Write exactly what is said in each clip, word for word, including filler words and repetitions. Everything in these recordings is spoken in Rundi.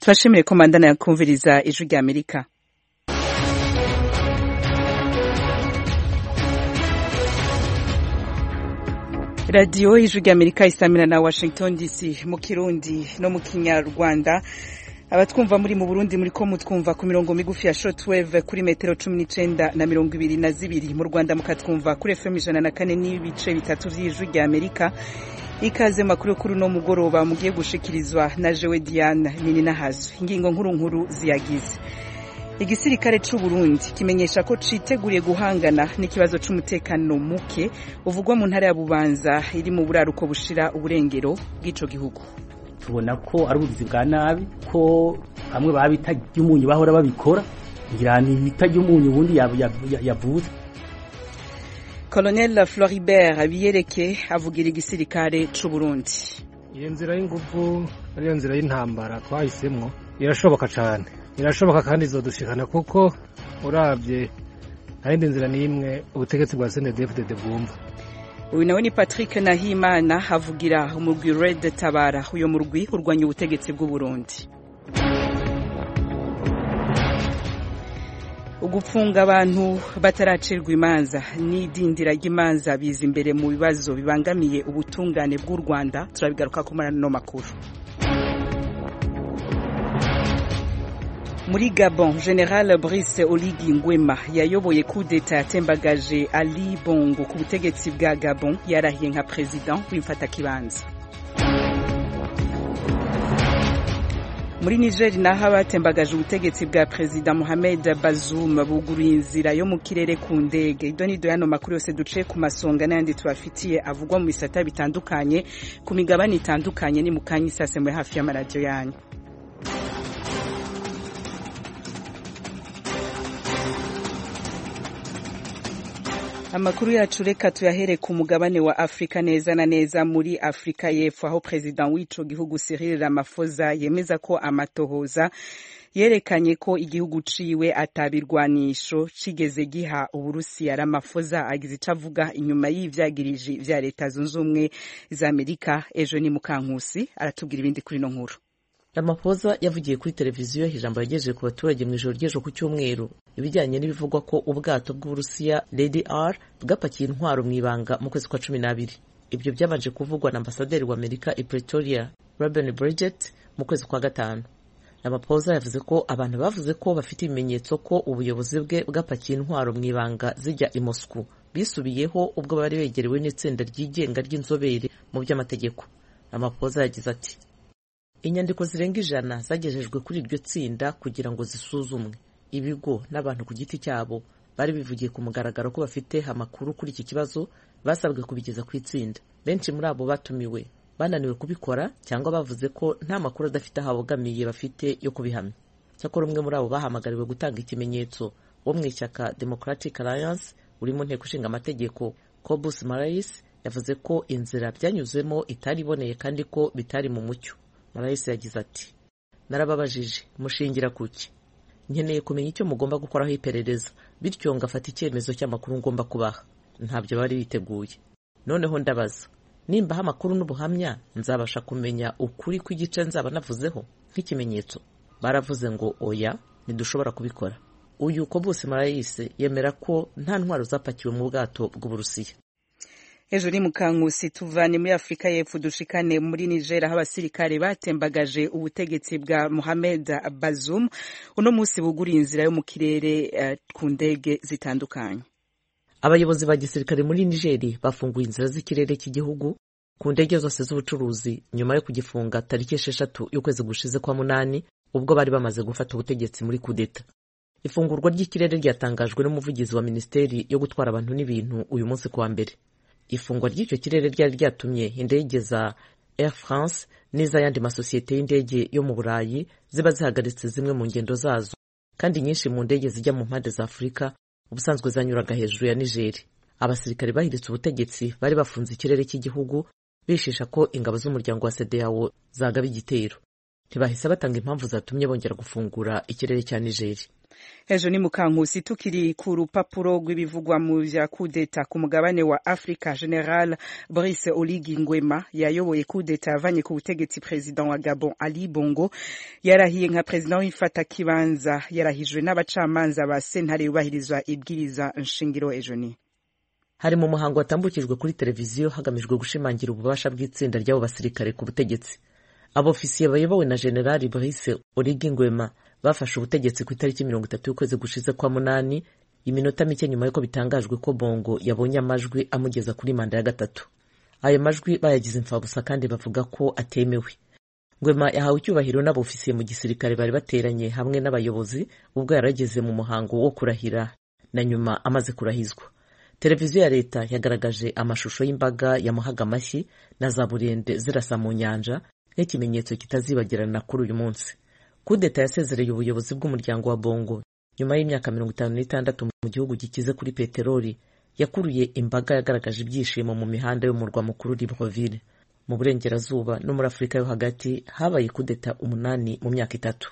Twashimiye komandana ya kumviriza ijwi rya Amerika. Radio ijwi rya Amerika isamira na Washington D C mu Kirundi no mu Kinyarwanda. Abatwumva muri mu Burundi muri ko mutwumva ku mirongo migufi ya shortwave kuri metero cumi n'icenda na mirongo ibiri na zibiri, mu Rwanda mukatwumva kuri F M ijana na kane n'ibice bitatu vy'ijwi rya Amerika. Ikaze makuru kuri no mugoroba mugiye gushikirizwa na Jewe Diane nini nahazo. Ingingo nkuru nkuru ziyagize. Igisirikare c'u Burundi kimenyesha ko citeguriye guhangana n'ikibazo c'umutekano muke uvugwa mu ntara ya Bubanza iri mu buraruko bushira uburengero bw'ico gihugu. Tubona ko ari ubuzi bwa nabi ko bamwe babita ry'umunyu bahora babikora ngira ni bita ry'umunyu bundi yavuze. Colonel Floribert Abiyereke avugira igisirikare c'u Burundi. Iyo nzira y'ingufu ari nzira y'intambara twahisemwo irashoboka cyane. Irashoboka kandi izodushikana kuko uravye ayindi nzira nimwe ubutegetsi bwa C N D D F D D bwumva. Uyu nawe ni Patrick Nahimana havugira umurwi Red Tabara, uyo murwi urwanya ubutegetsi bw'u Burundi. Ugupfunga abantu bataracirwa imanza n'idindira ry'imanza biza imbere mu bibazo bibangamiye ubutungane bw'u Rwanda, turabigaruka ku marano makuru. Muri Gabon, General Brice Oligui Nguema yayoboye coup d'etat yatembagaje Ali Bongo ku butegetsi bwa Gabon, yarahiye nka president w'imfatakibanza. Muri Niger naho abatembagaje ubutegetsi bwa President Mohamed Bazoum buguruye inzira yo mu kirere ku ndege. Idoni doyano makuru yose duce ku masonga n'andi tubafitiye avugwa mu bisata bitandukanye ku migabane itandukanye ni mukanyi sase muri hafi y'amaradio yanyu. Amakuru yacu reka tuyahere ku mugabane wa Afrika, neza na neza muri Afrika y'Epfo, aho president w'ico gihugu Cyril Ramaphosa yemeza ko amatohoza yerekanye ko igihugu ciwe atabirwanisho cigeze giha Uburusiya. Ramaphosa agize icavuga inyuma y'ivyagiriji vya leta zunze ubumwe za Amerika. Ejo ni Mukankusi aratubwira ibindi kuri no nkuru. Ramaphosa yavugiye kuri televiziyo ijambo yagejeje ku baturage mu ijoro ry'ejo ku cyumweru ibijyanye n'ibivugwa ko ubwato bw'Uburusiya Lady R bwapakiye intwaro mu ibanga mu kwezi kwa cumi n'abiri. Ibyo byabanje kuvugwa na ambasaderi wa Amerika i Pretoria Robin Bridget mu kwezi kwa gatanu. Ramaphosa yavuze ko abantu bavuze ko bafite ibimenyetso ko ubuyobozi bwe bwapakiye intwaro mu ibanga zijya i Moscow bisubiyeho ubwo bari begerewe n'itsinda ryigenga ry'inzobere mu by'amategeko. Ramaphosa yagize ati: inyandiko zirenga ijana zagejejwe kuri iryo tsinda kugira ngo zisuzumwe. Ibigo n'abantu ku giti cyabo bari bivugiye ku mugaragaro ko bafite amakuru kuri iki kibazo, basabwe kubigeza ku itsinda. Benshi muri abo batumiwe bananiwe kubikora cyangwa bavuze ko nta makuru adafite ahabogamiye bafite yo kubihamya. Cyakora umwe muri abo bahamagariwe gutanga ikimenyetso wo mu ishyaka Democratic Alliance uri mu nteko ishinga amategeko, Cobus Marais, yavuze ko inzira byanyuzemo itari iboneye kandi ko bitari mu mucyo. Marais yagize ati: narababajije mushingira kuki, nkeneye kumenya icyo mugomba gukoraho iperereza, bityo ngafata icyemezo cy'amakuru ngomba kubaha. Ntabyo bari biteguye. Noneho ndabaza, nimba ha makuru n'ubuhamya nzabasha kumenya ukuri kw'igice nzaba navuzeho nk'ikimenyetso. Baravuze ngo oya, ntidushobora kubikora. Uyu Cobus Marais yemera ko nta ntwaro zapakiwe mu bwato bw'Uburusiya. Ejo ni Mukankusi tuvane muri Afrika y'Epfo dushikane muri Niger, aho abasirikare batembagaje ubutegetsi bwa Mohamed Bazoum uno munsi buguriye inzira yo mu kirere uh, ku ndege zitandukanye. Abayobozi ba gisirikare muri Niger bafunguye inzira z'ikirere cy'igihugu ku ndege zose z'ubucuruzi nyuma yo kugifunga tariki esheshatu y'ukwezi gushize kwa munani ubwo bari bamaze gufata ubutegetsi muri kudeta. Ifungurwa ry'ikirere ryatangajwe n'umuvugizi wa Ministeri yo gutwara abantu n'ibintu uyu munsi kuwa mbere. Ifungwa ry'icyo kirere ryari ryatumye indege za Air France n'iz'ayandi masosiyete y'indege yo mu Burayi ziba zihagaritse zimwe mu ngendo zazo, kandi nyinshi mu ndege zijya mu mpande za Afurika ubusanzwe zanyuraga hejuru ya Niger. Abasirikare bahiritse ubutegetsi bari bafunze ikirere cy'igihugu bishisha ko ingabo z'umuryango wa C D A O zagaba igitero. Ntibahise batanga impamvu zatumye bongera gufungura ikirere cya Niger. Ejo ni Mukankusi tukiri ku rupapuro rw'ibivugwa mu vya kudeta ku mugabane wa Afrika. General Brice Oligui Nguema yayoboye kudeta avanye ku butegetsi president wa Gabon Ali Bongo yarahiye nka president w'ifata kibanza, yarahijwe n'abacamanza ba sentare yubahirizwa ibwiriza nshingiro. Ejo ni hari mu muhango watambukijwe kuri televiziyo hagamijwe gushimangira ububasha bw'itsinda ry'abo basirikare ku butegetsi. Abofisiye bayobowe na General Brice Oligui Nguema bafashe ubutegetsi ku itariki mirongo itatu y'ukwezi gushize kwa munani, iminota mike nyuma yuko bitangajwe ko Bongo yabonye amajwi amugeza kuri manda ya gatatu. Ayo majwi bayagize imfabusa kandi bavuga ko atemewe. Nguema yahawe icyubahiro n'abofisiye mu gisirikare bari bateranye hamwe n'abayobozi ubwo yarageze mu muhango wo kurahira na nyuma amaze kurahizwa. Televiziyo ya leta yagaragaje amashusho y'imbaga yamuhaga amashyi na za burende zirasa mu nyanja nk'ikimenyetso kitazibagirana kuri uyu munsi. Kudeta yasezereye ubuyobozi bw'umuryango wa Bongo nyuma y'imyaka mirongo itanu n'itandatu mu gihugu gikize kuri peteroli, yakuruye imbaga yagaragaje ibyishimo mu mihanda yo mu murwa mukuru Libreville. Mu burengerazuba no muri Afurika yo hagati habaye kudeta umunani mu myaka itatu.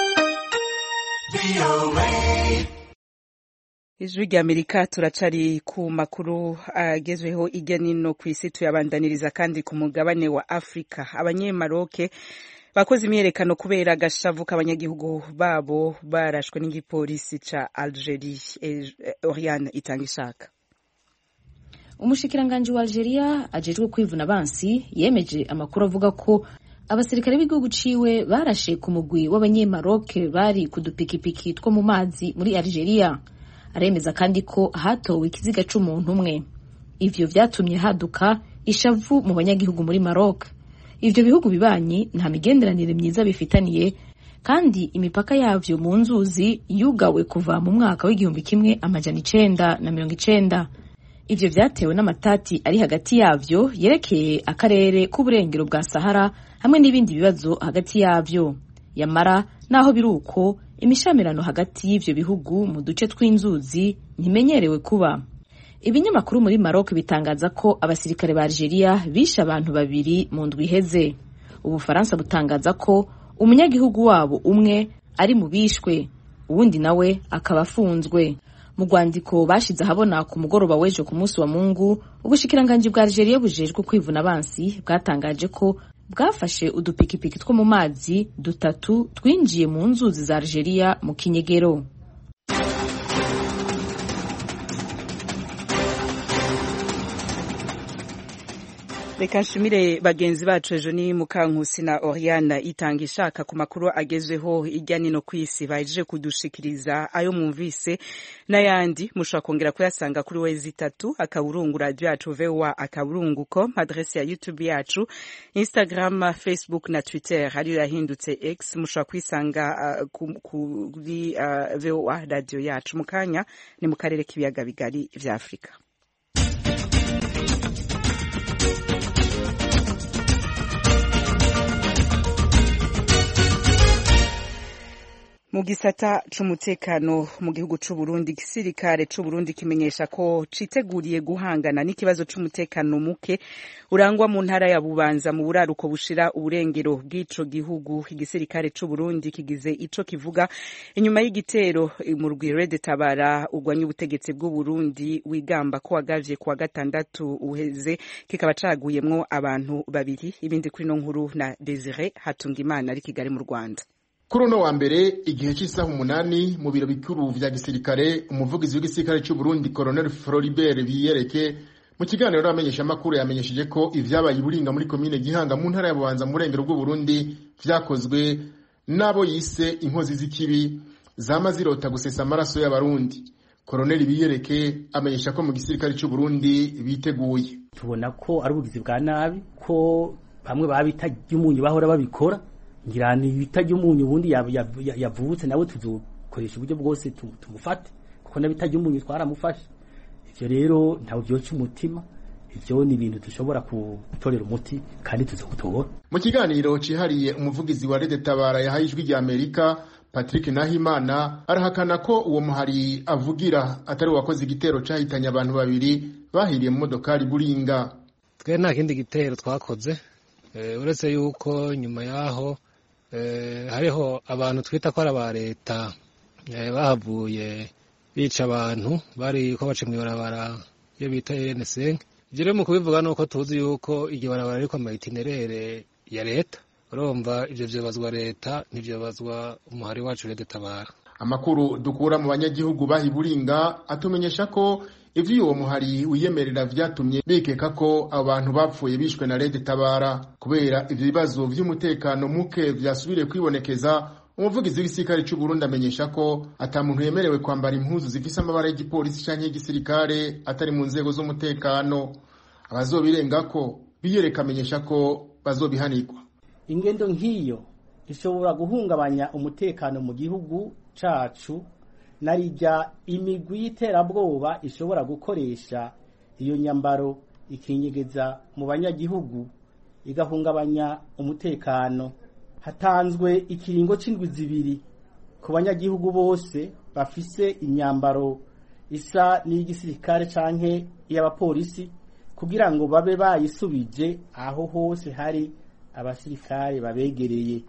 Ijwi ry'Amerika turacari ku makuru agezweho irya nino kw'isi, tuyabandaniriza kandi ku mugabane wa Afrika. Abanyemaroke bakoze imyerekano kubera agashavu k'abanyagihugu babo barashwe n'igipolisi ca Algeria. Oriane Itangishaka. Umushikiranganje wa Algeria ajejwe kwivuna abansi yemeje amakuru avuga ko abasirikare b'igihugu ciwe barashe ku mugwi w'abanyemaroke bari kudupikipiki two mu mazi muri Algeria. Aremeza kandi ko hatowe ikiziga c'umuntu umwe. Ivyo vyatumye haduka ishavu mu banyagihugu muri Maroc. Ivyo bihugu bibanyi nta migenderanire myiza bifitaniye, kandi imipaka yavyo mu nzuzi yugawe kuva mu mwaka w'igihumbi kimwe amajana icenda na mirongo icenda. Ivyo vyatewe n'amatati ari hagati yavyo yerekeye akarere k'uburengero bwa Sahara hamwe n'ibindi bibazo hagati yavyo. Yamara naho biruko imishamirano hagati y'ivyo bihugu mu duce tw'inzuzi ntimenyerewe kuba. Ibinyamakuru muri Maroc bitangaza ko abasirikare ba Algeria bishe abantu babiri mu ndwi iheze. Ubufaransa butangaza ko umunyagihugu wabo umwe ari mu bishwe, uwundi nawe akaba afunzwe. Mu rwandiko bashize habona ku mugoroba w'ejo ku munsi wa Mungu, ubushikiranganje bwa Algeria bujejwe kwivuna abansi bwatangaje ko bwafashe udupikipiki two mu mazi dutatu twinjiye mu nzuzi za Algeria mu kinyegero. Reka nshimire bagenzi bacu ejo ni Mukankusi na Oriana Itangishaka ku makuru agezweho irya nino kw'isi baje kudushikiriza. Ayo mwumvise n'ayandi mushobora kongera kuyasanga kuri wezi itatu akaburungu radio yacu V O A akaburungu.com, adresse ya YouTube yacu, Instagram, Facebook na Twitter ari yahindutse X. Mushobora kwisanga uh, kuri uh, V O A radio yacu. Mukanya ni mu karere k'ibiyaga bigari vya Afrika. Mu gisata c'umutekano mu gihugu c'u Burundi, igisirikare c'u Burundi kimenyesha ko citeguriye guhangana n'ikibazo c'umutekano muke urangwa mu ntara ya Bubanza mu buraruko bushira uburengero bw'ico gihugu. Igisirikare c'u Burundi kigize ico kivuga inyuma y'igitero mu rwire de Tabara ugwanya ubutegetsi bw'u Burundi wigamba ko wagavye kwa gatandatu uheze, kikaba caguyemwo abantu babiri. Ibindi kuri no nkuru na Desire Hatungimana ari Kigali mu Rwanda. Kuri uno wa mbere igihe cy'isaha umunani mu biro bikuru vya gisirikare, umuvugizi w'igisirikare cy'u Burundi Colonel Floribert Biyereke mu kiganiro n'amenyesha makuru yamenyesheje ko ivyabaye Buringa muri commune Gihanga mu ntara ya Bubanza mu rengero rw'u Burundi vyakozwe nabo yise inkozi z'ikibi zama zirota gusesa amaraso y'abarundi. Colonel Biyereke amenyesha ko mu gisirikare cy'u Burundi biteguye. Tubona ko ari ubugizi bwa nabi, ko bamwe babitagiye umunyu bahora babikora, ngira ni bitajya umunyu ubundi yavutse nawe tuzokoresha uburyo bwose tumufate, kuko nabitajya umunyu twaramufashe. Ivyo rero ntawo byoca umutima, ivyo ni ibintu dushobora gutorera umuti kandi tuzokutora. Mu kiganiro cihariye umuvugizi wa Rede Tabara yahaye ijwi rya Amerika Patrick Nahimana arahakana ko uwo muhari avugira atari wakoze igitero cahitanye abantu babiri bahiriye mu modokari Buringa. Twe nta kindi gitero twakoze, eh, uretse yuko nyuma yaho eh, hariho abantu twita ko ari aba leta bahavuye bica abantu bari ko baca mw'ibarabara iyo bita R N cinq. Jere mu kubivuga nuko tuzi yuko iryo barabara ariko amaitinerere ya leta, urumva ivyo vyobazwa leta ntivyobazwa umuhari wacu Red Tabara. Amakuru dukura mu banyagihugu bahiburinga atumenyesha ko ivyo uwo muhari wiyemerera vyatumye bikeka ko abantu bapfuye bishwe na Red Tabara. Kubera ivyo bibazo vy'umutekano muke vyasubire kwibonekeza, umuvugizi w'igisirikare cy'u Burundi amenyesha ko ata muntu yemerewe kwambara impuzu zifise amabara y'igipolisi canke y'igisirikare atari mu nzego z'umutekano. Abazobirenga ko biyereka amenyesha ko bazobihanirwa. Ingendo nk'iyo ishobora guhungabanya umutekano mu gihugu cacu, narijya imigwi y'iterabwoba ishobora gukoresha iyo nyambaro ikinyegeza mu banyagihugu igahungabanya umutekano. Hatanzwe ikiringo c'indwi zibiri ku banyagihugu bose bafise imyambaro isa n'igisirikare canke y'abapolisi kugira ngo babe bayisubije aho hose hari abasirikare babegereye.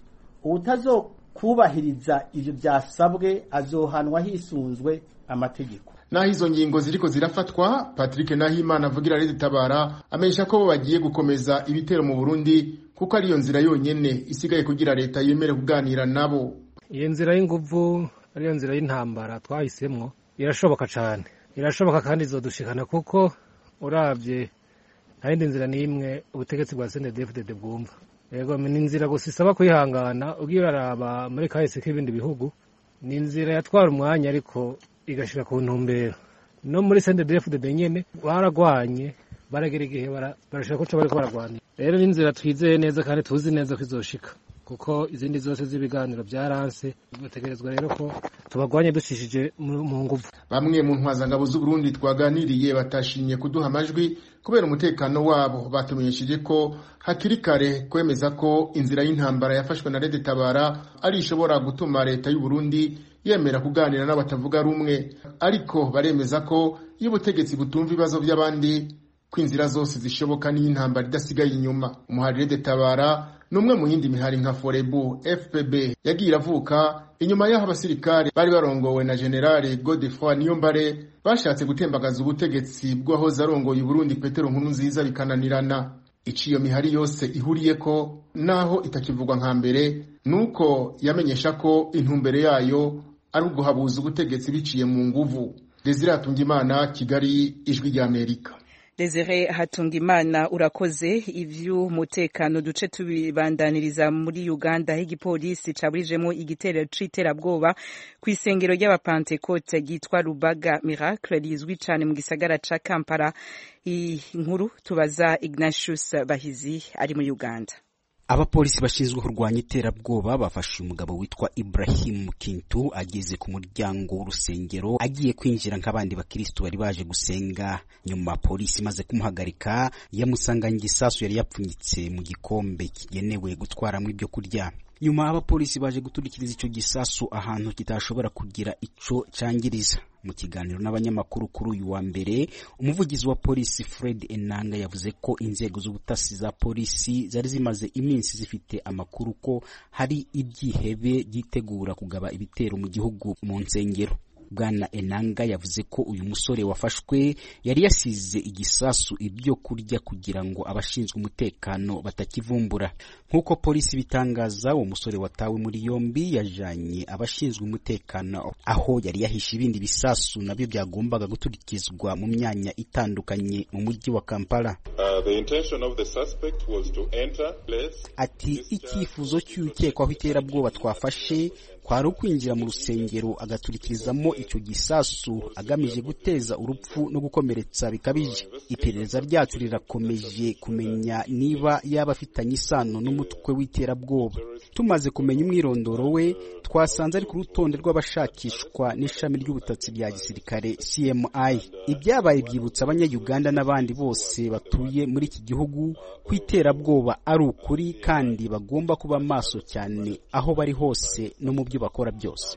Ubutazokubahiriza ivyo byasabwe azohanwa hisunzwe amategeko. Naho izo ngingo ziriko zirafatwa, Patrick Nahimana avugira Red Tabara amenyesha ko bagiye gukomeza ibitero mu Burundi kuko ariyo nzira yonyene isigaye kugira leta yemere kuganira nabo. Iyo nzira y'inguvu ariyo nzira y'intambara twahisemwo irashoboka cyane, irashoboka kandi izodushikana kuko uravye nta yindi nzira n'imwe ubutegetsi bwa C N D D F D D bwumva. Yego ni inzira gusa isaba kwihangana, ugiye uraraba muri kahise k'ibindi bihugu ni inzira yatwara umwanya ariko igashika ku ntumbero. No muri C N D D F D D nyene baragwanye baragera igihe barashaka ko bariko baragwanira. Rero ni inzira twizeye neza kandi tuzi neza ko izoshika kuko izindi zose z'ibiganiro byaranse. Dutegerezwa rero ko tubagwanye dushishije mu nguvu. Bamwe mu ntwazangabo z'u Burundi twaganiriye batashimye kuduha amajwi kubera umutekano wabo. Batumenyesheje ko hakiri kare kwemeza ko inzira y'intambara yafashwe na Red Tabara ari ishobora gutuma leta y'u Burundi yemera kuganira n'abatavuga rumwe, ariko baremeza ko iyo ubutegetsi butumva ibibazo by'abandi kwinzira zose zishoboka n'intambara idasigaye inyuma. Umuhari Red Tabara numwe mu yindi mihari nka Forebu F P B yagiye iravuka inyuma y'aho abasirikare bari barongowe na General Godefroid Niyombare bashatse gutembagaza ubutegetsi bw'ahoze arongoye Burundi Petero Nkurunziza bikananirana. Iciyo mihari yose ihuriye ko naho itakivugwa nka mbere nuko yamenyesha ko intumbere yayo ari uguhabuza ubutegetsi biciye mu nguvu. Desire Hatungimana, Kigali, Ijwi rya Amerika. Desire Hatungimana urakoze. Ivyu mutekano duce tubibandaniriza muri Uganda aho igipolisi caburijemo igitero c'iterabwoba kw'isengero ry'abapantekote gitwa Rubaga Miracle rizwi cane mu gisagara ca Kampala. Inkuru tubaza Ignatius Bahizi ari mu Uganda. Abapolisi bashinzwe kurwanya iterabwoba bafashe umugabo witwa Ibrahim Kintu ageze ku muryango w'urusengero agiye kwinjira nk'abandi bakristo bari baje gusenga. Nyuma polisi maze kumuhagarika yamusanganye igisasu yari yapfunyitse mu gikombe kigenewe gutwaramo ibyo kurya. Nyuma abapolisi baje guturikiriza ico gisasu ahantu kitashobora kugira ico cangiriza. Mu kiganiro n'abanyamakuru kuri uyu wa mbere, umuvugizi wa polisi Fred Enanga yavuze ko inzego z'ubutasi za polisi zari zimaze iminsi zifite amakuru ko hari ibyihebe gitegura kugaba ibitero mu gihugu mu nsengero. Bwana Enanga yavuze ko uyu musore wafashwe yari yasize igisasu ibyo kurya kugira ngo abashinzwe umutekano batakivumbura. Nkuko polisi bitangaza, uwo musore watawe muri yombi yajanye abashinzwe umutekano aho yari yahishe ibindi bisasu nabyo byagombaga guturikizwa mu myanya itandukanye mu mujyi wa Kampala. Uh, the intention of the suspect was to enter place. Ati icyifuzo cy'ukekwaho iterabwoba twafashe kwari ukwinjira mu rusengero agaturikirizamo icyo gisasu agamije guteza urupfu no gukomeretsa bikabije. Iperereza ryacu rirakomeje kumenya niba yaba afitanye isano n'umutwe w'iterabwoba. Tumaze kumenya umwirondoro we, twasanze ari ku rutonde rw'abashakishwa n'ishami ry'ubutatsi bya gisirikare C M I. Ibyabaye byibutsa abanya-Uganda n'abandi bose batuye muri iki gihugu ko iterabwoba ari ukuri kandi bagomba kuba maso cyane aho bari hose no mu byo bakora byose.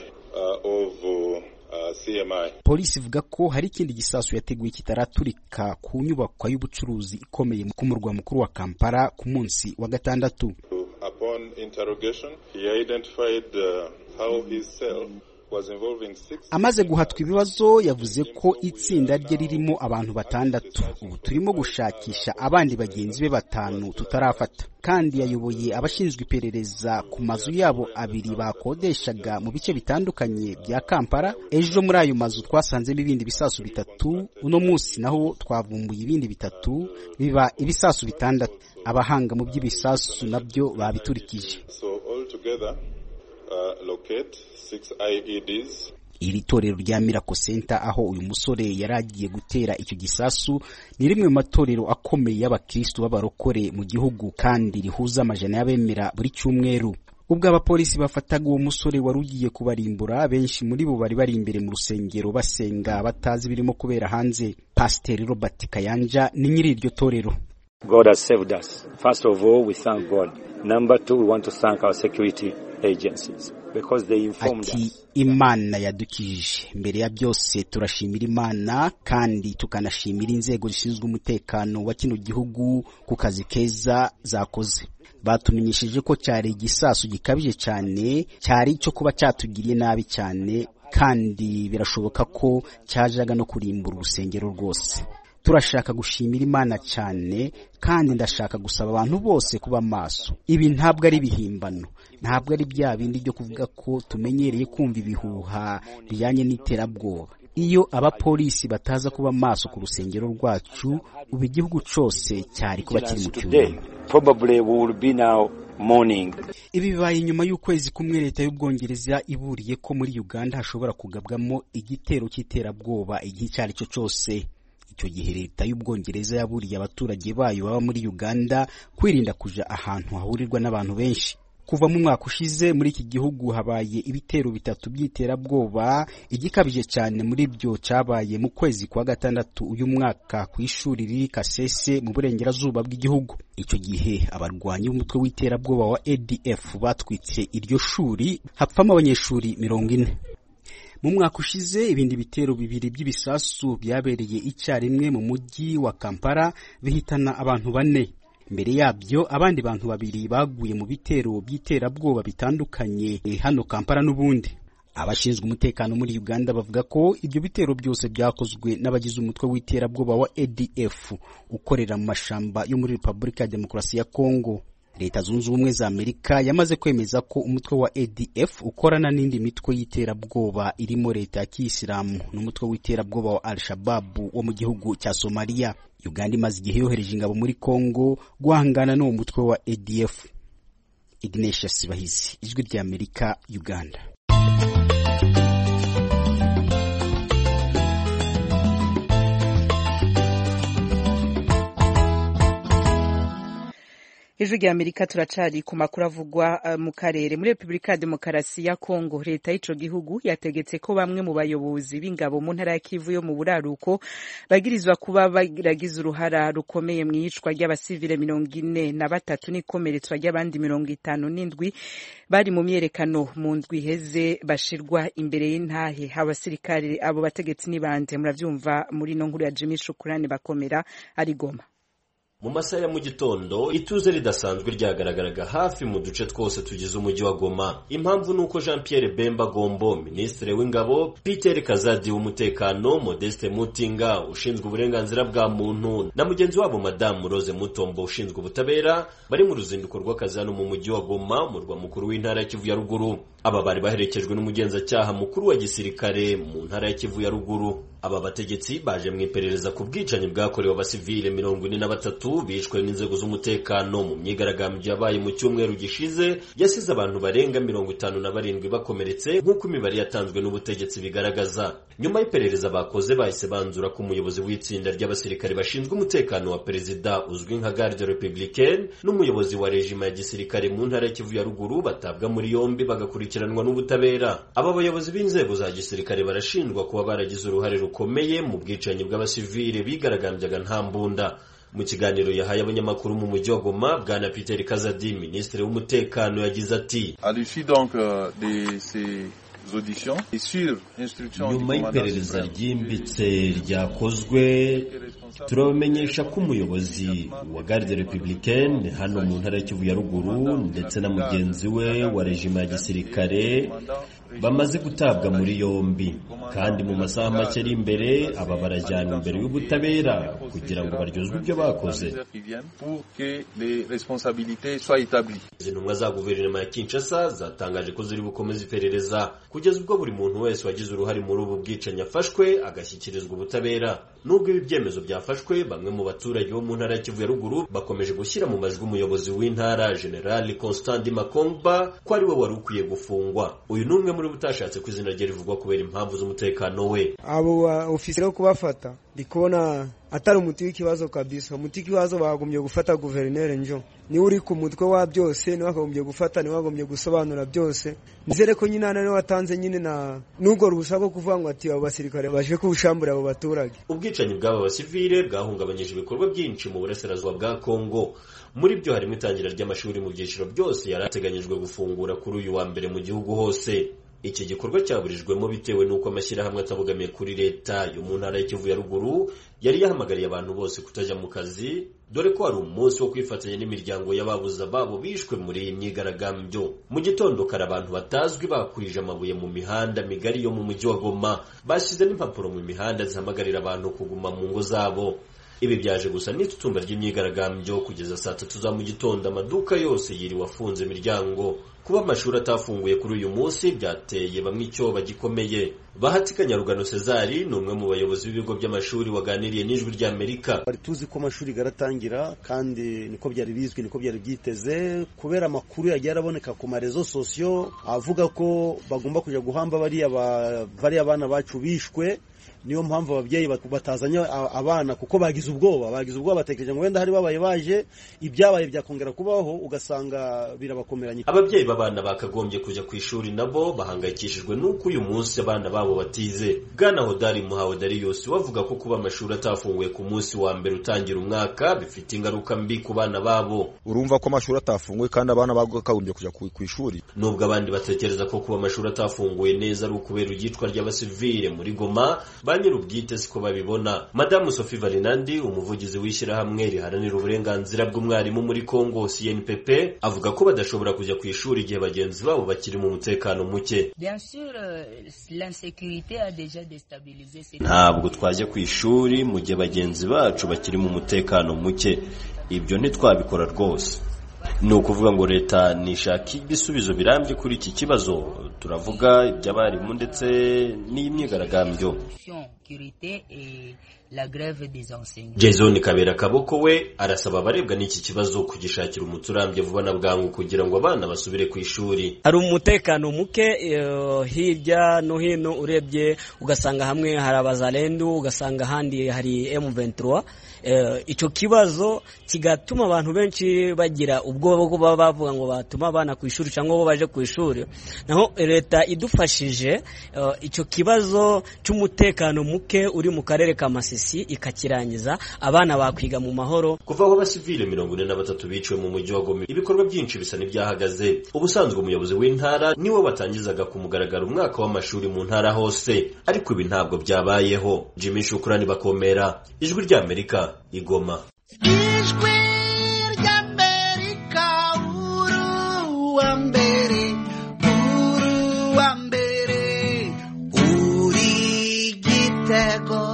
Polisi ivuga ko hari ikindi gisasu yateguye kitaraturika ku nyubako y'ubucuruzi ikomeye ku murwa mukuru wa Kampala ku munsi wa gatandatu. Upon interrogation, he identified uh, how his cell Amaze guhatwa ibibazo yavuze ko itsinda rye ririmo abantu batandatu. Ubu turimo gushakisha abandi bagenzi be batanu tutarafata. Kandi yayoboye abashinzwe iperereza ku mazu yabo abiri bakodeshaga mu bice bitandukanye bya Kampala. Ejo muri ayo mazu twasanzemo ibindi bisasu bitatu. Uno munsi naho twavumbuye ibindi bitatu, biba ibisasu bitandatu. Abahanga mu by'ibisasu nabyo babiturikije. So all together uh, locate six I E Ds. Iri torero rya Miracle Center aho uyu musore yaragiye gutera icyo gisasu ni rimwe mu matorero akomeye y'abakristo b'abarokore mu gihugu kandi rihuza amajana y'abemera buri cyumweru. Ubwo abapolisi bafataga uwo musore wari ugiye kubarimbura, benshi muri bo bari bari imbere mu rusengero basenga batazi birimo kubera hanze. Pastor Robert Kayanja ni nyiri iryo torero. God has saved us. First of all, we thank God. Number two, we want to thank our security agencies because they informed Ati, us. Imana yadukije. Mbere ya byose turashimira Imana kandi tukanashimira inzego zishinzwe umutekano wa kino gihugu ku kazi keza zakoze. Batumenyesheje ko cyari igisasu gikabije cyane, cyari cyo kuba cyatugiriye nabi cyane kandi birashoboka ko cyajaga no kurimbura urusengero rwose. Turashaka gushimira Imana cyane kandi ndashaka gusaba abantu bose kuba maso. Ibi ntabwo ari bihimbano, ntabwo ari bya bindi byo kuvuga ko tumenyereye kumva ibihuha bijyanye n'iterabwoba. Iyo abapolisi bataza kuba maso ku rusengero rwacu, ubu igihugu cyose cyari kuba kiri mu cyunamo. Probably we will be now morning. Ibi bibaye nyuma y'ukwezi kumwe leta y'Ubwongereza iburiye ko muri Uganda hashobora kugabwamo igitero cy'iterabwoba igihe cyari cyo cyose. Icyo gihe leta y'Ubwongereza yaburiye abaturage bayo baba muri Uganda kwirinda kuja ahantu hahurirwa n'abantu benshi. Kuva mu mwaka ushize muri iki gihugu habaye ibitero bitatu by'iterabwoba, igikabije cyane muri byo cyabaye mu kwezi kwa gatandatu uyu mwaka ku ishuri riri Kasese mu burengerazuba bw'igihugu. Icyo gihe abarwanyi b'umutwe w'iterabwoba wa A D F batwitse iryo shuri, hapfamo abanyeshuri mirongo ine. Mu mwaka ushize ibindi bitero bibiri by'ibisasu byabereye icyarimwe mu mujyi wa Kampala bihitana abantu bane. Mbere yabyo abandi bantu babiri baguye mu bitero by'iterabwoba bitandukanye hano Kampala n'ubundi. Abashinzwe umutekano muri Uganda bavuga ko ibyo bitero byose byakozwe n'abagize umutwe w'iterabwoba wa A D F ukorera mu mashamba yo muri Repubulika ya Demokarasi ya Kongo. Leta Zunze Ubumwe za Amerika yamaze kwemeza ko umutwe wa A D F ukorana n'indi mitwe y'iterabwoba irimo leta ya Kiyisilamu n'umutwe w'iterabwoba wa Al-Shabaab wo mu gihugu cya Somalia. Uganda imaze igihe yohereje ingabo muri Kongo guhangana n'uwo mutwe wa A D F. Ignatius Bahizi, Ijwi rya Amerika, Uganda. Ijwi rya Amerika turacari ku makuru avugwa uh, mu karere. Muri Republika ya Demokarasi ya Kongo, leta y'ico gihugu yategetse ko bamwe mu bayobozi b'ingabo mu ntara ya Kivu yo mu buraruko bagirizwa kuba baragize uruhara rukomeye mu yicwa ry'abasivile mirongo ine na batatu n'ikomeretswa ry'abandi mirongo itanu n'indwi bari mu myerekano mu ndwi heze bashirwa imbere y'intahe. Abasirikare abo bategetsi ni bande? Muravyumva muri no nkuru ya Jimmy Shukurani Bakomera ari Goma. Mu masaha ya mu gitondo ituze ridasanzwe ryagaragaraga hafi mu duce twose tugize umujyi wa Goma. Impamvu nuko Jean Pierre Bemba Gombo, ministre w'ingabo, Peter Kazadi w'umutekano, Modeste Mutinga ushinzwe uburenganzira bwa muntu na mugenzi wabo Madame Rose Mutombo ushinzwe ubutabera bari mu ruzinduko rw'akazi hano mu mujyi wa Goma, murwa mukuru w'intara ya Kivu ya Ruguru. Aba bari baherekejwe n'umugenzacyaha mukuru wa gisirikare mu ntara ya Kivu ya Ruguru. Aba bategetsi baje mu iperereza ku bwicanyi bwakorewe abasivile mirongo ine na batatu bishwe n'inzego z'umutekano mu myigaragambyo yabaye mu cyumweru gishize yasize abantu barenga mirongo itanu na barindwi bakomeretse nk'uko imibare yatanzwe n'ubutegetsi bigaragaza. Nyuma y'iperereza bakoze bahise banzura ko umuyobozi w'itsinda ry'abasirikare bashinzwe umutekano wa perezida uzwi nka Garde Républicaine n'umuyobozi wa rejima ya gisirikare mu ntara ya Kivu ya Ruguru batabwa muri yombi bagakurikiranwa n'ubutabera. Aba bayobozi b'inzego za gisirikare barashinjwa kuba baragize uruhare rukomeye mu bwicanyi bw'abasivile bigaragambyaga nta mbunda. Mu kiganiro yahaye abanyamakuru mu mujyi wa Goma, Bwana Peter Kazadi, ministre w'umutekano, yagize ati: À l'issue donc de ces auditions et sur instruction du nyuma y'iperereza ryimbitse ryakozwe turabamenyesha ko umuyobozi wa Garde Républicaine hano mu ntara ya Kivu ya Ruguru ndetse na mugenzi we wa rejima ya gisirikare bamaze gutabwa muri yombi kandi mu masaha make ari imbere aba barajyanwa imbere y'ubutabera kugira ngo baryozwe ibyo bakoze. Izi ntumwa za guverinoma ya Kinshasa zatangaje ko ziri bukomeza iperereza kugeza ubwo buri muntu wese wagize uruhare muri ubu bwicanyi afashwe agashyikirizwa ubutabera. Nubwo ibi byemezo byafashwe, bamwe mu baturage bo mu ntara ya Kivu ya ruguru bakomeje gushyira mu majwi umuyobozi w'intara General Constant Makongba ko ari we wari ukwiye gufungwa. Uyu ni umwe muri butashatse ko izina rye rivugwa kubera impamvu z'umutekano we. Abo ofisire kubafata ndikubona atari umuti w'ikibazo kabisa. Umuti w'ikibazo bagombye gufata guverineri njo ni uri ku mutwe wa byose, ni wagombye gufata, ni wagombye gusobanura byose. Nizere ko nyina nane watanze nyine na nugo rusako kuvuga ngo ati abo basirikare baje kubushambura abo baturage. Ubwicanyi bw'aba basivile bwahungabanyije ibikorwa byinshi mu burasirazuba bwa Kongo. Muri byo harimo itangira ry'amashuri mu byiciro byose yarateganyijwe gufungura kuri uyu wa mbere mu gihugu hose. Iki gikorwa cyaburijwemo bitewe n'uko amashyirahamwe atabogamiye kuri leta yo mu ntara ya Kivu ya ruguru yari yahamagariye abantu bose kutajya mu kazi, dore ko ari umunsi wo kwifatanya n'imiryango y'ababuza babo bishwe muri iyi myigaragambyo. Mu gitondo kare abantu batazwi bakwije amabuye mu mihanda migari yo mu mujyi wa Goma, bashyize n'impapuro mu mihanda zihamagarira abantu kuguma mu ngo zabo. Ibi byaje gusa n'itutumba ry'imyigaragambyo kugeza saa tatu za mu gitondo amaduka yose yiriwe afunze imiryango. Kuba amashuri atafunguye kuri uyu munsi byateye bamwe icyoba gikomeye. Bahati Kanyarugano Cezari ni umwe mu bayobozi b'ibigo by'amashuri waganiriye n'Ijwi ry'Amerika. Bari tuzi ko amashuri garatangira kandi niko byari bizwi, niko byari byiteze, kubera amakuru yagiye araboneka ku marezo sosiyo avuga ko bagomba kuja guhamba bari bari abana bacu bishwe. Niyo mpamvu ababyeyi batazanye abana kuko bagize ubwoba bagize ubwoba batekereje ngo wenda hari babaye baje ibyabaye byakongera kubaho ugasanga birabakomeranye. Ababyeyi babana bakagombye kujya ku ishuri nabo bahangayikishijwe nuko uyu munsi abana babo batize. Bwana Hodari Muhawe Darius wavuga ko kuba amashuri atafunguye ku munsi wa mbere utangira umwaka bifite ingaruka mbi ku bana babo. Urumva ko amashuri atafunguye kandi abana bakagombye kujya ku ishuri. Nubwo abandi batekereza ko kuba amashuri atafunguye neza ari ukubera igitwa ry'abasivile muri Goma, nyir'ubwite siko babibona. Madamu Sophie Valinandi umuvugizi w'ishyirahamwe riharanira uburenganzira bw'umwarimu muri Kongo C N P P avuga ko badashobora kujya ku ishuri igihe bagenzi babo bakiri mu mutekano muke. Ntabwo twajya ku ishuri mu gihe bagenzi bacu bakiri mu mutekano muke, ibyo ntitwabikora rwose. Ni ukuvuga ngo leta nishaka ibisubizo birambye kuri iki kibazo. Turavuga iby'abarimu ndetse n'imyigaragambyo. Jason Kabera Kaboko we arasaba abarebwa n'iki kibazo kugishakira umuti urambye vuba na bwangu kugira ngo abana basubire ku ishuri. Hari umutekano muke hirya no hino, urebye ugasanga hamwe hari abazalendu, ugasanga handi hari M vingt-trois. Icyo kibazo kigatuma abantu benshi bagira ubwoba bwo baba bavuga ngo batuma abana ku ishuri cyangwa bo baje ku ishuri. Naho leta idufashije icyo kibazo cy'umutekano muke uri mu karere ka Masisi ikakirangiza, abana bakwiga mu mahoro. Kuva aho abasivile mirongo ine na batatu biciwe mu mujyi wa Goma, ibikorwa byinshi bisa n'ibyahagaze. Ubusanzwe umuyobozi w'intara niwe watangizaga ku mugaragaro umwaka w'amashuri mu ntara hose, ariko ibi ntabwo byabayeho. Jimmy Shukrani Bakomera, Ijwi ry'Amerika, Igoma. Ijwi ry'Amerika, uru wa mbere, uru wa mbere, uri gitego.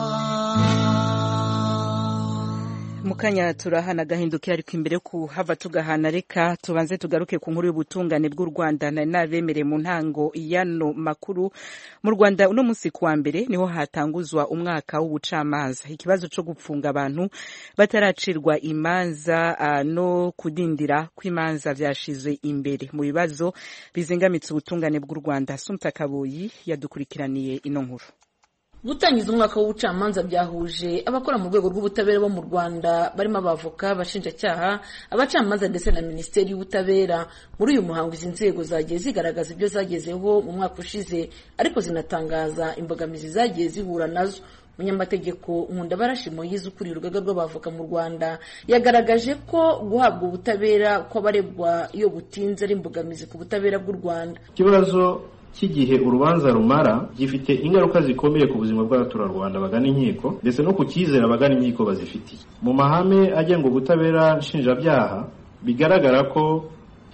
Mukanya turahana gahindukira, ariko imbere ku hava tugahana reka tubanze tugaruke ku nkuru y'ubutungane bw'u Rwanda na nabemereye mu ntango yano makuru. Mu Rwanda uno munsi kuwa mbere niho hatanguzwa umwaka w'ubucamanza. Ikibazo cyo gupfunga abantu bataracirwa imanza uh, no kudindira kw'imanza byashizwe imbere mu bibazo bizingamitse ubutungane bw'u Rwanda. Sumta Kaboyi yadukurikiraniye ino nkuru. Gutangiza umwaka w'ubucamanza byahuje abakora mu rwego rw'ubutabera bo mu Rwanda barimo abavoka, abashinjacyaha, abacamanza ndetse na Minisiteri y'Ubutabera. Muri uyu muhango izi nzego zagiye zigaragaza ibyo zagezeho mu mwaka ushize, ariko zinatangaza imbogamizi zagiye zihura nazo. Umunyamategeko Nkundabarashi Moyize ukuriye urugaga rw'abavoka mu Rwanda yagaragaje ko guhabwa ubutabera kw'abaregwa iyo butinze ari imbogamizi ku butabera bw'u Rwanda. Ikibazo cy'igihe urubanza rumara gifite ingaruka zikomeye ku buzima bw'abaturarwanda bagana inkiko ndetse no ku cyizere abagana inkiko bazifitiye. Mu mahame agenga ubutabera nshinjabyaha bigaragara ko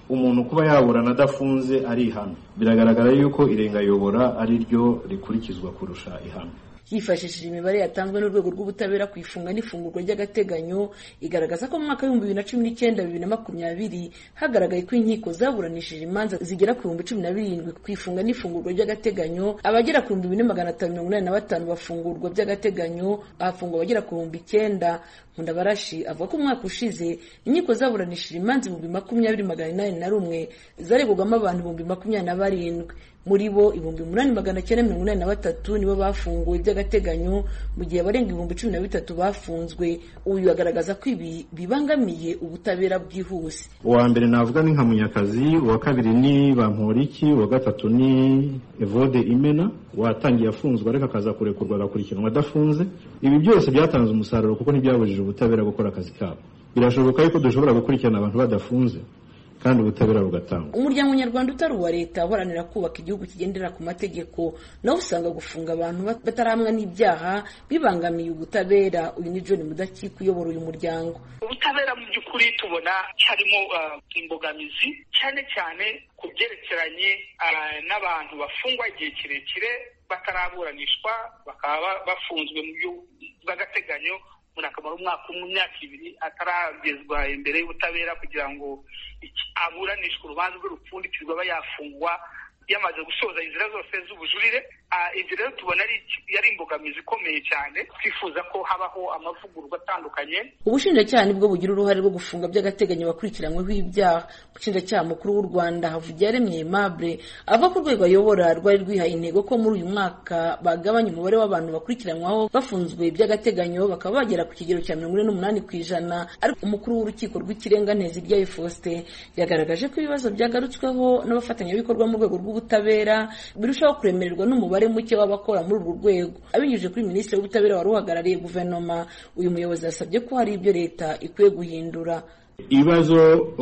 umuntu kuba yaburana adafunze ari ihame. Biragaragara yuko irengayobora ari ryo rikurikizwa kurusha ihame. Yifashishije imibare yatanzwe n'urwego rw'ubutabera ku ifunga n'ifungurwa ry'agateganyo igaragaza ko mu mwaka w'ibihumbi bibiri na cumi n'icyenda bibiri na makumyabiri hagaragaye ko inkiko zaburanishije imanza zigera ku bihumbi cumi na birindwi ku ifunga n'ifungurwa ry'agateganyo, abagera ku bihumbi bine magana atanu mirongo inani na batanu bafungurwa by'agateganyo, ahafungwa abagera ku bihumbi icyenda. Mundabarashi avuga ko umwaka ushize inkiko zaburanishije imanza ibihumbi makumyabiri magana inani na rumwe zaregwagamo abantu ibihumbi makumyabiri na barindwi. Muri bo ibihumbi umunani magana cyenda mirongo inani na batatu nibo bafunguwe by'agateganyo mu gihe abarenga ibihumbi cumi na bitatu bafunzwe. Uyu agaragaza ko ibi bibangamiye ubutabera bwihuse. Uwa mbere navuga ni nka Munyakazi, uwa kabiri ni Bamporiki, uwa gatatu ni Evode Imena watangiye afunzwe ariko akaza kurekurwa agakurikiranwa adafunze. Ibi byose byatanze umusaruro kuko ntibyabujije ubutabera gukora akazi kabo. Birashoboka yuko dushobora gukurikirana abantu badafunze kandi ubutabera bugatanga. Umuryango nyarwanda utari uwa leta uharanira kubaka igihugu kigendera ku mategeko nawe usanga gufunga abantu bataramwa n'ibyaha bibangamiye ubutabera. Uyu ni John Mudakika uyobora uyu muryango. Ubutabera mu by'ukuri tubona harimo uh, imbogamizi cyane cyane ku byerekeranye uh, n'abantu bafungwa igihe kirekire bataraburanishwa bakaba bafunzwe mu buryo bw'agateganyo akamara umwaka umwe imyaka ibiri ataragezwa imbere y'ubutabera kugira ngo aburanishwe urubanza rwe rupfundikirwa aba yafungwa yamaze gusoza inzira zose z'ubujurire. Izi rero tubona yari imbogamizi ikomeye cyane, twifuza ko habaho amavugururwa atandukanye. Ubushinjacyaha nibwo bugira uruhare rwo gufunga by'agateganyo bakurikiranyweho ibyaha. Umushinjacyaha mukuru w'u Rwanda Havugiyaremye Aimable ava ku rwego ayobora rwari rwihaye intego ko muri uyu mwaka bagabanya umubare w'abantu bakurikiranywaho bafunzwe by'agateganyo bakaba bagera ku kigero cya mirongo ine n'umunani ku ijana. Ariko umukuru w'urukiko rw'ikirenga Nteziryayo Faustin yagaragaje ko ibibazo byagarutsweho n'abafatanyabikorwa mu rwego rw'ubutabera birushaho kuremererwa n'umubare muke w'abakora muri uru rwego. Abinyujije kuri Minisitiri w'Ubutabera wari uhagarariye guverinoma, uyu muyobozi yasabye ko hari ibyo leta ikwiye guhindura. Ibibazo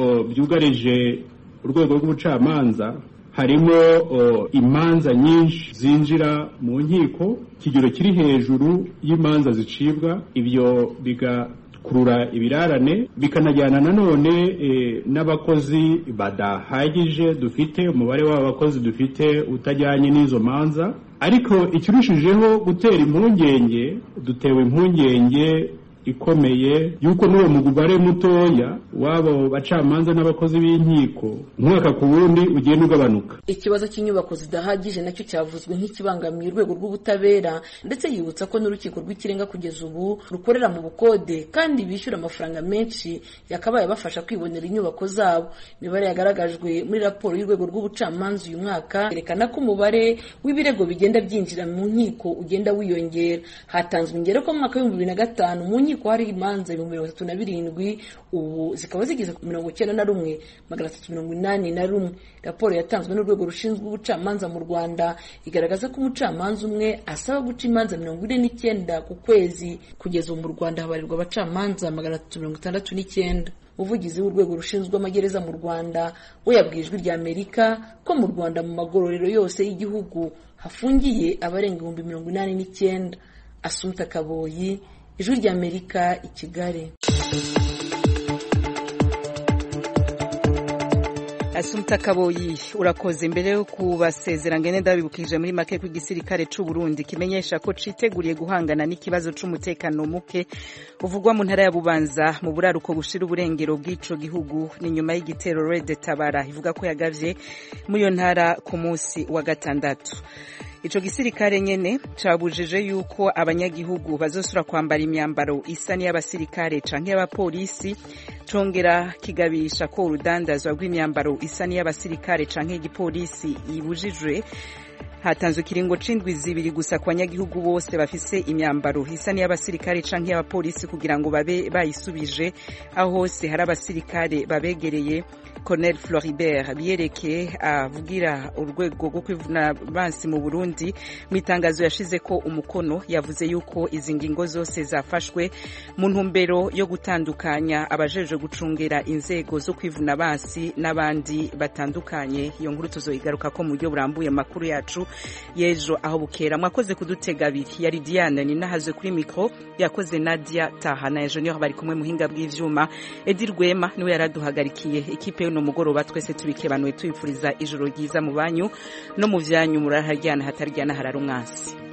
byugarije urwego rw'ubucamanza harimo imanza nyinshi zinjira mu nkiko kigero kiri hejuru y'imanza zicibwa, ibyo biga kurura ibirarane bikanajyana nanone e, n'abakozi badahagije dufite, umubare w'abakozi dufite utajyanye n'izo manza. Ariko ikirushijeho gutera impungenge, dutewe impungenge ikomeye yuko n'uwo mugubare mutoya wabo bacamanza n'abakozi b'inkiko umwaka ku wundi ugenda ugabanuka. Ikibazo cy'inyubako zidahagije nacyo cyavuzwe nk'ikibangamiye urwego rw'ubutabera, ndetse yibutsa ko n'urukiko rw'ikirenga kugeza ubu rukorera mu bukode kandi bishyura amafaranga menshi yakabaye bafasha kwibonera inyubako zabo. Imibare yagaragajwe muri raporo y'urwego rw'ubucamanza uyu mwaka yerekana ko umubare w'ibirego bigenda byinjira mu nkiko ugenda wiyongera. Hatanzwe ingero ko mu mwaka w'ibihumbi bibiri na gatanu mu nkiko hari imanza ibihumbi mirongo itatu na birindwi, ubu zikaba zigeze ku mirongo icyenda na rumwe magana atatu mirongo inani na rumwe. Raporo yatanzwe n'urwego rushinzwe ubucamanza mu Rwanda igaragaza ko umucamanza umwe asaba guca imanza mirongo ine n'icyenda ku kwezi. Kugeza ubu mu Rwanda habarirwa abacamanza magana atatu mirongo itandatu n'icyenda. Umuvugizi w'urwego rushinzwe amagereza mu Rwanda we yabwiye Ijwi ry'Amerika ko mu Rwanda mu magororero yose y'igihugu hafungiye abarenga ibihumbi mirongo inani n'icyenda. Asumta Kaboyi, Ijwi ry'Amerika, i Kigali. Asumta Kaboyi urakoze. Mbere yo kubasezera ngene ndabibukije muri make ku gisirikare c'u Burundi kimenyesha ko citeguriye guhangana n'ikibazo c'umutekano muke uvugwa mu ntara ya Bubanza mu buraruko bushira uburengero bw'ico gihugu. Ni nyuma y'igitero Red Tabara ivuga ko yagavye muri yo ntara ku munsi wa gatandatu. Ico gisirikare nyene cabujije yuko abanyagihugu bazosura kwambara imyambaro isa n'iy'abasirikare canke y'abapolisi, congera kigabisha ko urudandazwa rw'imyambaro isa n'iy'abasirikare canke igipolisi ibujijwe. Hatanzwe kiringo c'indwi zibiri gusa kwa nyagihugu bose bafise imyambaro isa n'iy'abasirikare canke y'abapolisi kugira ngo babe bayisubije aho hose hari abasirikare babegereye. Colonel Floribert Biyereke avugira urwego rwo kwivuna bansi mu Burundi mu itangazo yashize ko umukono yavuze yuko izi ngingo zose zafashwe mu ntumbero yo gutandukanya abajeje gucungera inzego zo kwivuna bansi n'abandi batandukanye. Iyo nkuru tuzoyigaruka ko mu buryo burambuye makuru yacu y'ejo aho bukera. Mwakoze kudutega abiri. Yari Diane ni nahazwe kuri micro, yakoze Nadia Tahana ya Junior bari kumwe muhinga bw'ivyuma. Edi Rwema niwe yaraduhagarikiye. Ekipe yo no mugoroba twese tubikebanuye twifuriza ijoro ryiza mu banyu no mu vyanyu muraharyana hataryana hararumwansi.